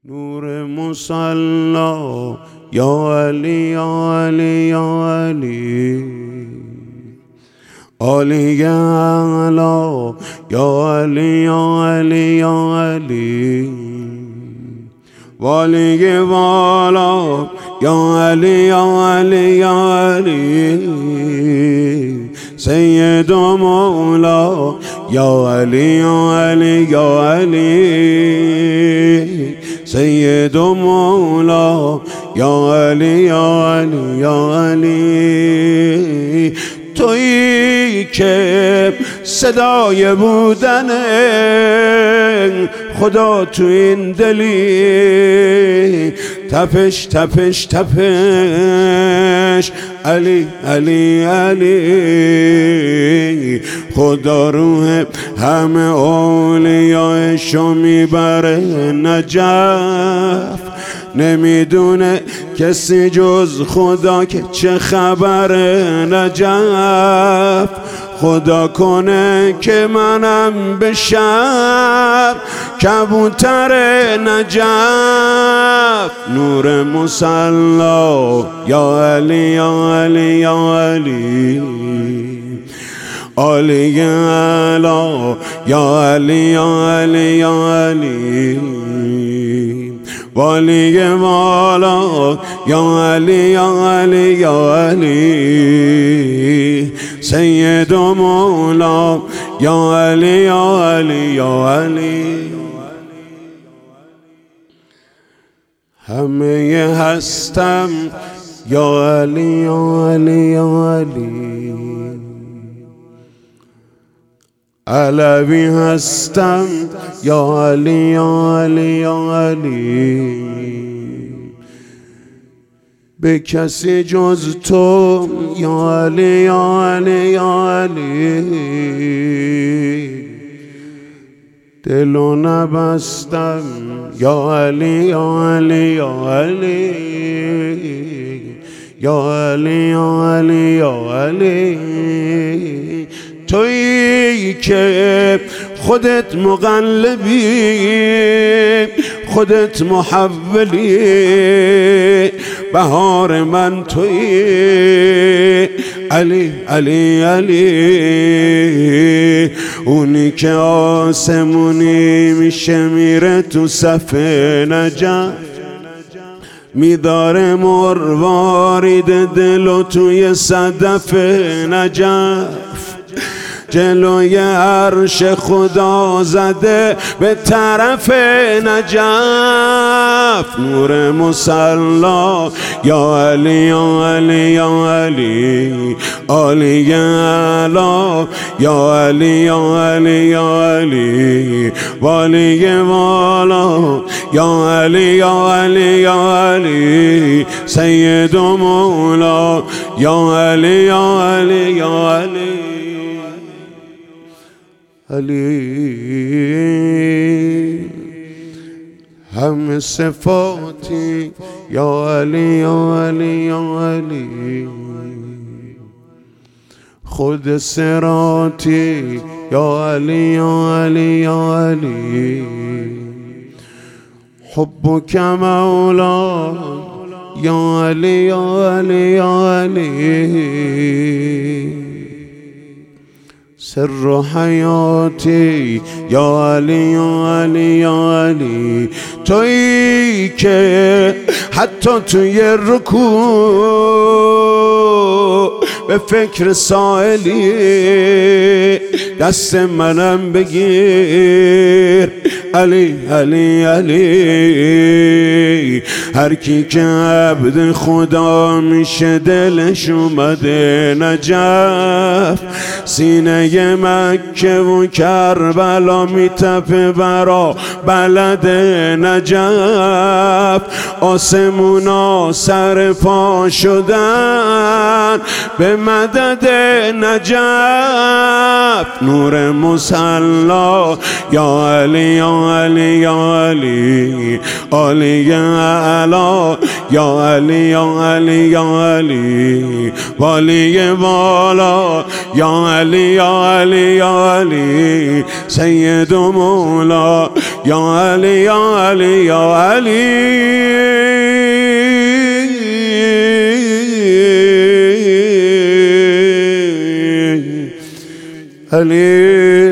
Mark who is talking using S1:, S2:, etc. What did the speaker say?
S1: نور مصلا یا علی یا علی یا علی علی اعلا یا علی یا علی یا علی ولی والا یا علی یا علی یا علی سید و مولا یا علی یا علی یا علی سید و مولا یا علی یا علی یا علی تویی که صدای بودن خدا تو این دلی تپش تپش تپش علی علی علی خدا روح همه اولیایشو میبره نجف نمیدونه کسی جز خدا که چه خبره نجف خدا کنه که منم بشم کبوتر نجف نور مصلا یا علی یا علی یا علی علی اعلا یا علی یا علی یا علی ولی والا یا علی یا علی یا علی سید و مولا یا علی یا علی یا علی همه هستم یا علی یا علی یا علی علوی هستم یا علی یا علی یا علی به کسی جز تو یا علی یا علی یا علی دلو نبستم یا علی یا علی یا علی یا علی یا علی یا علی تویی که خودت مقلبی خودت محولی بهار من تویی علی علی علی اونی که آسمونی میشه میره تو صف نجف میداره مروارید دلو توی صدف نجف جلوی عرش خدا زده به طرف نجف نور مصلا یا علی یا علی یا علی علی اعلا یا علی یا علی یا علی ولی والا یا علی یا علی یا علی سید و مولا یا علی یا علی یا علی علی هم صفاتی یا علی یا علی یا علی خود صراطی یا علی یا علی یا علی حبک مولا یا علی یا علی یا علی سر حیاتی یا علی یا علی یا علی تویی که حتی توی رکوع به فکر سائلی دست منم بگیر علی علی علی هر کی که عبد خدا میشه دلش اومده نجف سینه مکه و کربلا میتپه برا بلد نجف آسمونا سر پا شدن به مدد نجف نور مصلا یا علی یا علی یا علی علی علا یا علی یا علی یا علی ولی بالا یا علی یا علی یا علی سید و مولا یا علی یا علی یا علی علی